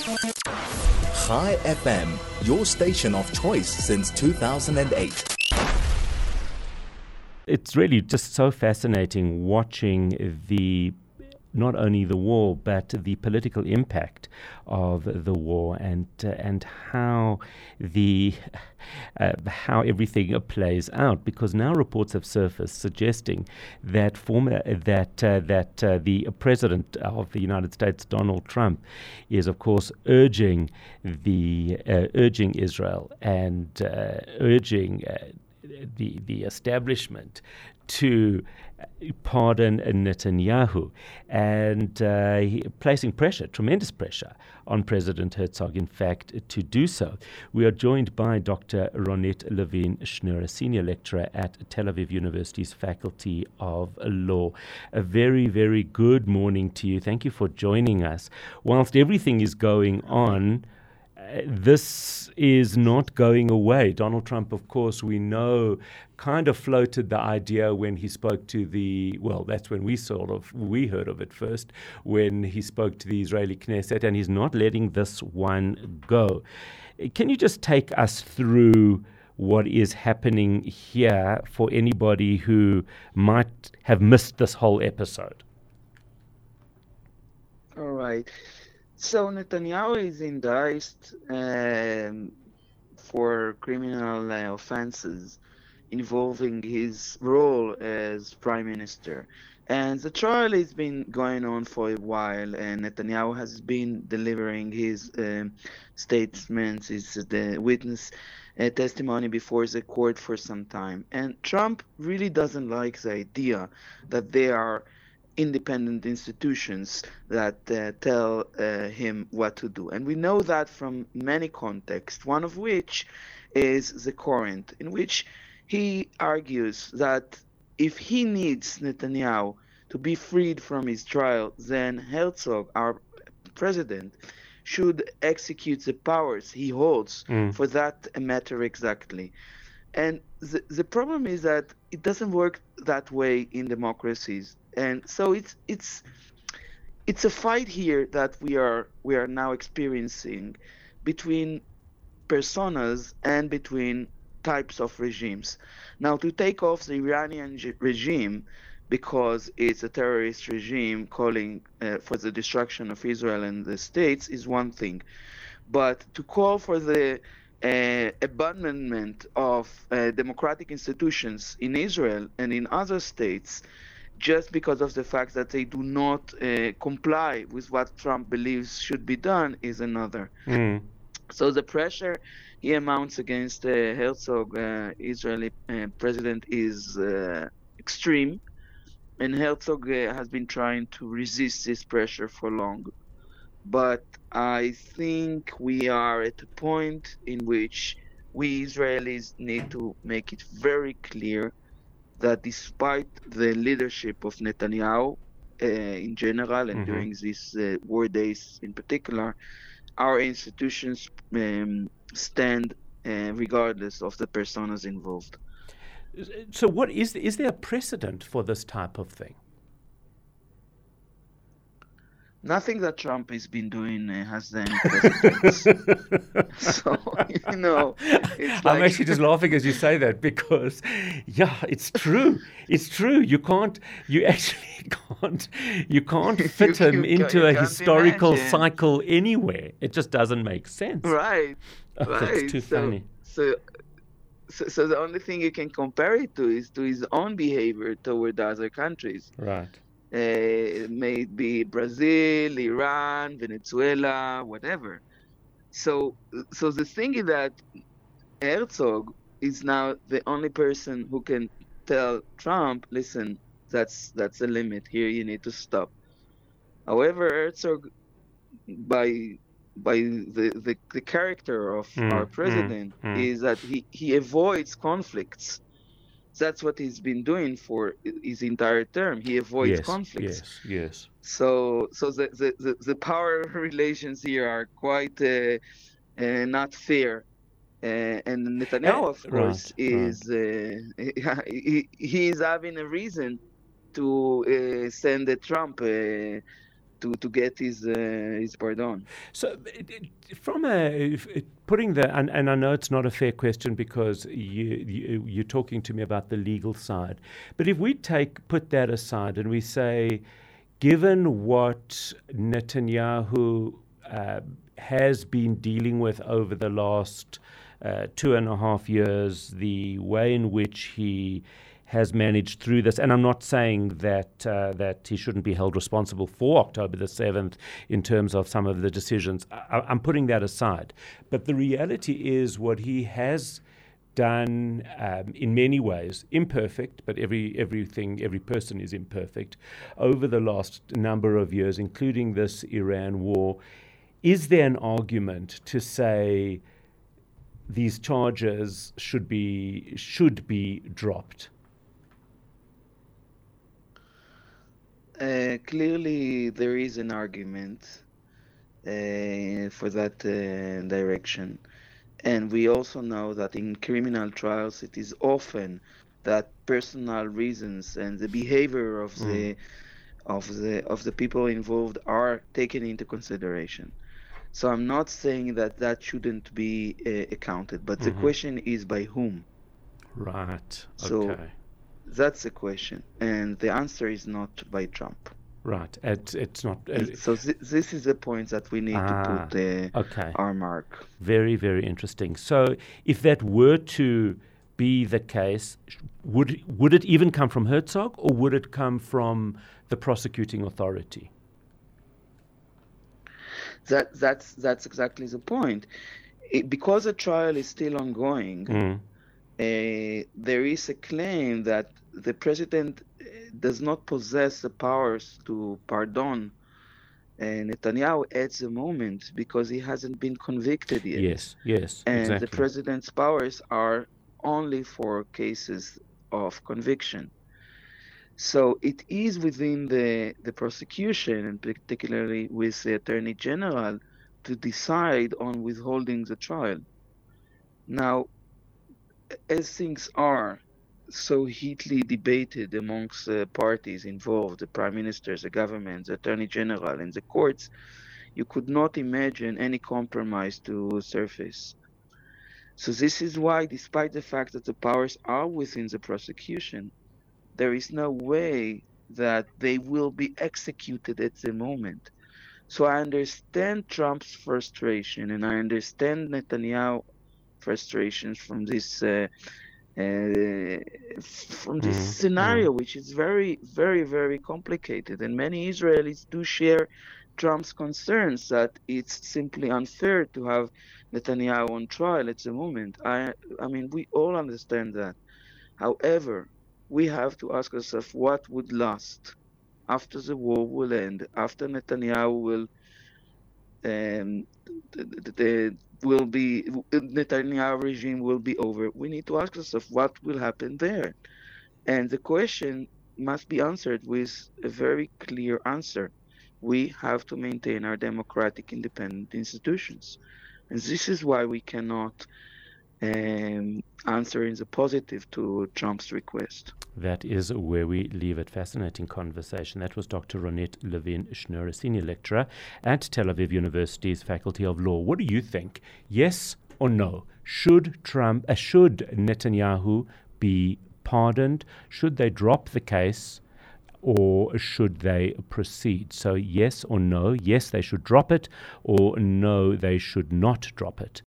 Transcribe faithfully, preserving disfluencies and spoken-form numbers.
Chai F M, your station of choice since two thousand eight. It's really just so fascinating watching the not only the war, but the political impact of the war, and uh, and how the uh, how everything plays out. Because now reports have surfaced suggesting that former that uh, that uh, the president of the United States, Donald Trump, is of course urging the uh, urging Israel and uh, urging uh, the the establishment to pardon Netanyahu, and uh, he, placing pressure, tremendous pressure, on President Herzog, in fact, to do so. We are joined by Doctor Ronit Levin-Schnur, a senior lecturer at Tel Aviv University's Faculty of Law. A very, very good morning to you. Thank you for joining us. Whilst everything is going on, uh, this is not going away. Donald Trump, of course, we know, kind of floated the idea when he spoke to the, well, that's when we sort of, we heard of it first, when he spoke to the Israeli Knesset, and he's not letting this one go. Can you just take us through what is happening here for anybody who might have missed this whole episode? All right. So Netanyahu is indicted um, for criminal uh, offenses involving his role as prime minister. And the trial has been going on for a while, and Netanyahu has been delivering his um, statements, his the witness uh, testimony before the court for some time. And Trump really doesn't like the idea that there are independent institutions that uh, tell uh, him what to do. And we know that from many contexts, one of which is the current, in which he argues that if he needs Netanyahu to be freed from his trial, then Herzog, our president, should execute the powers he holds mm. for that matter exactly. And the, the problem is that it doesn't work that way in democracies. And so it's it's it's a fight here that we are we are now experiencing between personas and between types of regimes. Now, to take off the Iranian g- regime because it's a terrorist regime calling uh, for the destruction of Israel and the states is one thing, but to call for the uh, abandonment of uh, democratic institutions in Israel and in other states just because of the fact that they do not uh, comply with what Trump believes should be done is another. Mm. So the pressure he mounts against uh, Herzog, uh, Israeli uh, president, is uh, extreme, and Herzog uh, has been trying to resist this pressure for long. But I think we are at a point in which we Israelis need to make it very clear that despite the leadership of Netanyahu uh, in general and mm-hmm. during these uh, war days in particular, our institutions um, stand uh, regardless of the personas involved. So what is, is there a precedent for this type of thing? Nothing that Trump has been doing uh, has any precedence. So, you know, it's like I'm actually just laughing as you say that because, yeah, it's true. It's true. You can't, you actually can't, you can't fit you, him you into a historical imagine. cycle anywhere. It just doesn't make sense. Right, oh, right. That's too so, funny. So, so, so the only thing you can compare it to is to his own behavior toward other countries. Right. Uh, may it be Brazil, Iran, Venezuela, whatever. So, so the thing is that Herzog is now the only person who can tell Trump, "Listen, that's that's the limit here. You need to stop." However, Herzog, by by the the, the character of mm, our president, mm, mm. is that he he avoids conflicts. That's what he's been doing for his entire term. He avoids yes, conflicts. Yes, yes. So, so the, the, the, the power relations here are quite uh, uh, not fair. Uh, and Netanyahu, of course, right, is right. Uh, he, he is having a reason to uh, send uh, Trump uh, to, to get his uh, his pardon. So, it, it, from a it, putting the and, and I know it's not a fair question because you, you you're talking to me about the legal side, but if we take put that aside and we say, given what Netanyahu uh, has been dealing with over the last uh, two and a half years, the way in which he has managed through this, and I'm not saying that uh, that he shouldn't be held responsible for October the seventh in terms of some of the decisions. I, I'm putting that aside. But the reality is what he has done um, in many ways, imperfect, but every everything, every person is imperfect, over the last number of years, including this Iran war. Is there an argument to say these charges should be should be dropped? Uh, clearly, there is an argument uh, for that uh, direction. And we also know that in criminal trials, it is often that personal reasons and the behavior of mm. the of the of the people involved are taken into consideration. So I'm not saying that that shouldn't be uh, accounted, but mm-hmm. the question is by whom? Right. So, okay. That's the question, and the answer is not by Trump. Right. It, it's not. Uh, so th- this is the point that we need ah, to put uh, okay. our mark. Very, very interesting. So if that were to be the case, would would it even come from Herzog, or would it come from the prosecuting authority? That that's that's exactly the point. It, because the trial is still ongoing. Mm. Uh, there is a claim that the president does not possess the powers to pardon uh, Netanyahu at the moment because he hasn't been convicted yet. Yes, yes, and exactly. the president's powers are only for cases of conviction. So it is within the, the prosecution, and particularly with the Attorney General, to decide on withholding the trial. Now, as things are so heatedly debated amongst the parties involved, the prime ministers, the government, the attorney general, and the courts, you could not imagine any compromise to surface. So this is why, despite the fact that the powers are within the prosecution, there is no way that they will be executed at the moment. So I understand Trump's frustration, and I understand Netanyahu frustrations from this uh, uh, from this mm, scenario, mm. which is very, very, very complicated. And many Israelis do share Trump's concerns that it's simply unfair to have Netanyahu on trial at the moment. I, I mean, we all understand that. However, we have to ask ourselves what would last after the war will end, after Netanyahu will um, the, the, the will be Netanyahu regime will be over. We need to ask ourselves what will happen there, and the question must be answered with a very clear answer. We have to maintain our democratic, independent institutions, and this is why we cannot um, answer in the positive to Trump's request. That is where we leave it. Fascinating conversation. That was Doctor Ronit Levin-Schnur, Senior Lecturer at Tel Aviv University's Faculty of Law. What do you think? Yes or no? Should Trump, uh, should Netanyahu be pardoned? Should they drop the case, or should they proceed? So yes or no? Yes, they should drop it, or no, they should not drop it.